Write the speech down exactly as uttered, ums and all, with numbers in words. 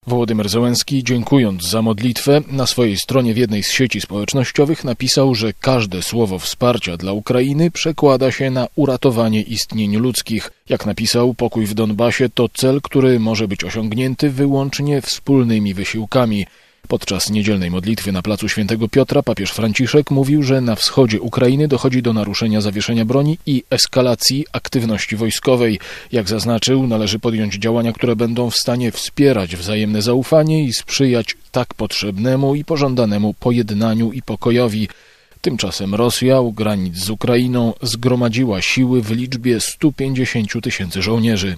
Wołodymyr Zełenski, dziękując za modlitwę, na swojej stronie w jednej z sieci społecznościowych napisał, że każde słowo wsparcia dla Ukrainy przekłada się na uratowanie istnień ludzkich. Jak napisał, pokój w Donbasie to cel, który może być osiągnięty wyłącznie wspólnymi wysiłkami. Podczas niedzielnej modlitwy na placu Świętego Piotra papież Franciszek mówił, że na wschodzie Ukrainy dochodzi do naruszenia zawieszenia broni i eskalacji aktywności wojskowej. Jak zaznaczył, należy podjąć działania, które będą w stanie wspierać wzajemne zaufanie i sprzyjać tak potrzebnemu i pożądanemu pojednaniu i pokojowi. Tymczasem Rosja u granic z Ukrainą zgromadziła siły w liczbie stu pięćdziesięciu tysięcy żołnierzy.